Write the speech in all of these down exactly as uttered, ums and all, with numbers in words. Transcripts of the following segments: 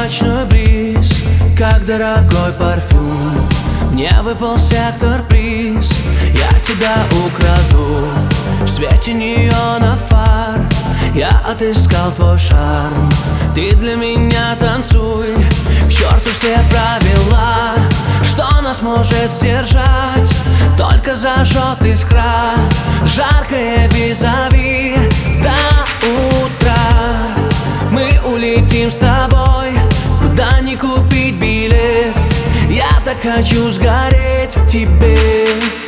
ночной бриз, как дорогой парфюм. Мне выпал сектор-приз, я тебя украду. В свете неона фар я отыскал твой шарм. Ты для меня танцуй, к черту все правила. Что нас может сдержать? Только зажжет искра, жаркое визави до утра. Мы улетим с тобой, куда ни купить билет. Я так хочу сгореть в тебе.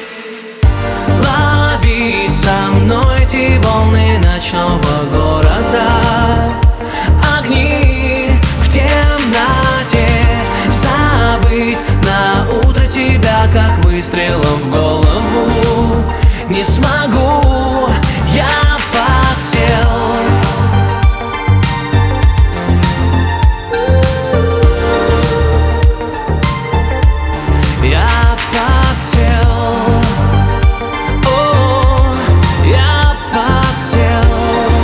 Лови со мной эти волны ночного города, огни в темноте. Забыть на утро тебя, как выстрелом в голову, не смогу, я подсел. Я подсел, о, я подсел.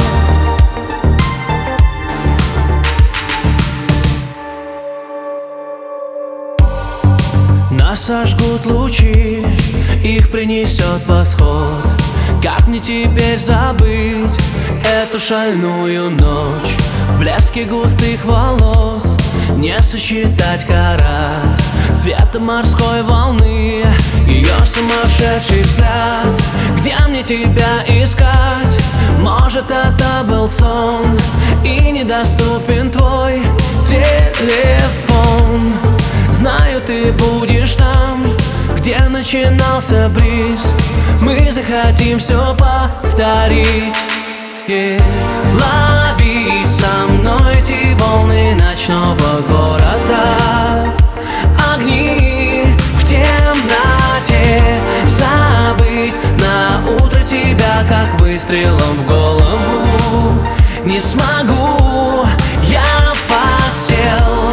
Нас сожгут лучи, их принесет восход. Как мне теперь забыть эту шальную ночь? В блеске густых волос не сосчитать карат цвета морской волны, ее сумасшедший взгляд. Где мне тебя искать? Может, это был сон, и недоступен твой телефон. Знаю, ты будешь там, где начинался бриз. Мы захотим все повторить. Yeah. Лови со мной эти волны ночного города, огни в темноте. Забыть на утро тебя, как выстрелом в голову, не смогу, я подсел.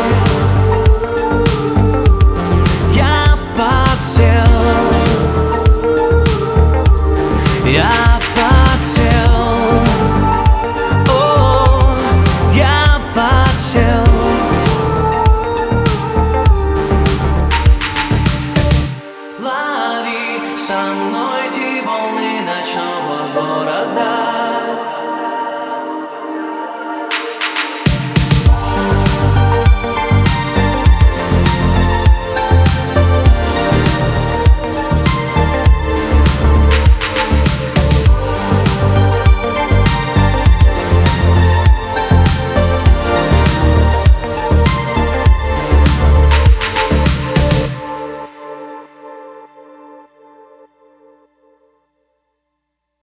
Я подсел. Я подсел.